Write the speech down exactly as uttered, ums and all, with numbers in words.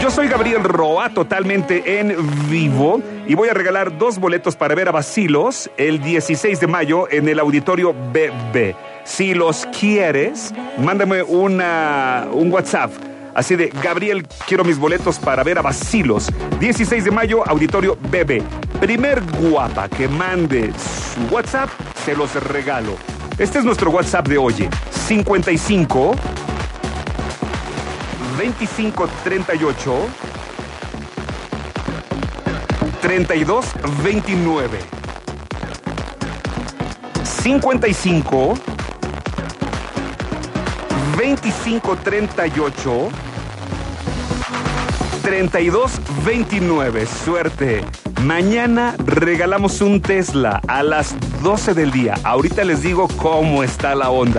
Yo soy Gabriel Roa, totalmente en vivo, y voy a regalar dos boletos para ver a Bacilos el dieciséis de mayo en el Auditorio B B. Si los quieres, mándame una, un WhatsApp. Así de, Gabriel, quiero mis boletos para ver a Bacilos. dieciséis de mayo, Auditorio B B. Primer guapa que mande su WhatsApp, se los regalo. Este es nuestro WhatsApp de hoy. cincuenta y cinco, veinticinco, treinta y ocho, treinta y dos, veintinueve. cincuenta y cinco, veinticinco, treinta y ocho, treinta y dos, veintinueve. Suerte. Mañana regalamos un Tesla a las doce del día. Ahorita les digo cómo está la onda.